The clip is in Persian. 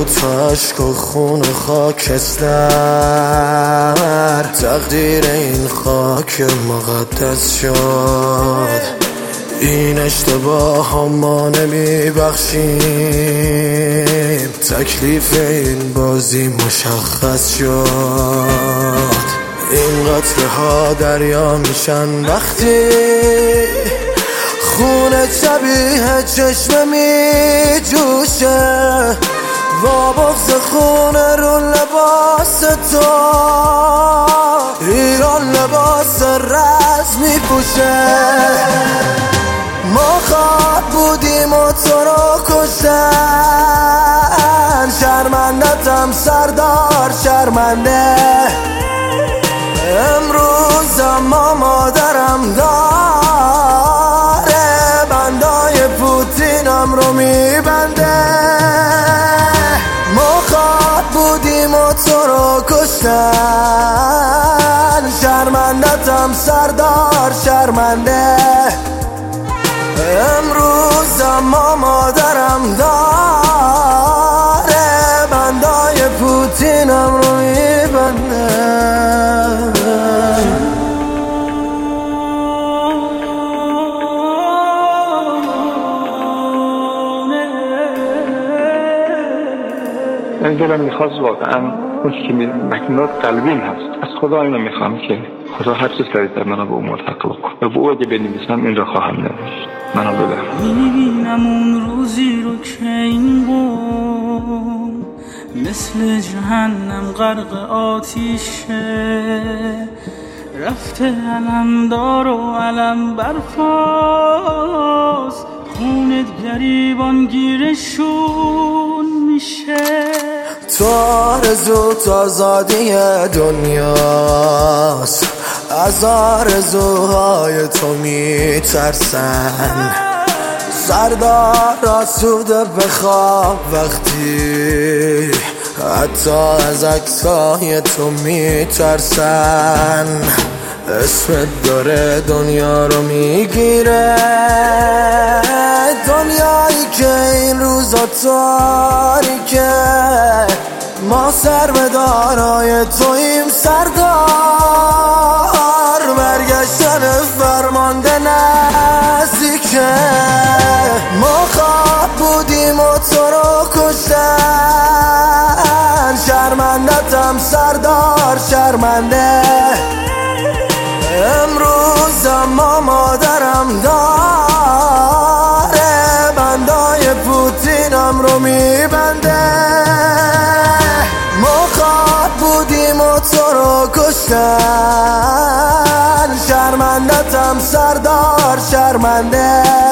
دوتا عشق و خون و خاکستر، تقدیر این خاک مقدس شد. این اشتباه ها ما نمی بخشیم، تکلیف این بازی مشخص شد. این قطره ها دریا میشن وقتی خون شبیه چشمه می جوشه، با بغض خون رو لباس تو ایران لباس رز می پوشه. ما خواد بودیم و تو رو کشتن، شرمندتم سردار شرمنده. امروز اما مادرم داره بندای پوتینم رو میبنده. ما خواد بودیم و تو رو کشتن، شرمندتم سردار شرمنده. امروز اما مادرم داره بندای پوتینم رو میبنده. من دلم میخواست واقعا اون که مکنات قلبیم هست، از خدا اینو میخوام که خدا هر چیز سریعتر منو به اون ملحق بکن و به او اگه بنویسم این را خواهم نوشت. منو بده. میبینم اون روزی رو که این قوم مثل جهنم غرق آتیشه، رفته علمدار و علم برفاست، خونت گریبان گیرشون میشه. تو آرزو آزادی دنیاست، از آرزوهای تو میترسن. سردار آسوده بخواب وقتی حتی از عکسای تو میترسن. اسمت داره دنیا رو میگیره، دنیایی که این روزا تاریکه. ما سر به دارای تویم سردار، برگشتن فرمانده نزدیکه. ما خواب بودیم و تو رو کشتن، شرمندتم سردار شرمنده. امروز اما مادرم داره بندای پوتینم رو میبنده. ما خواد بودیم و تو رو کشتن، شرمندتم سردار شرمنده.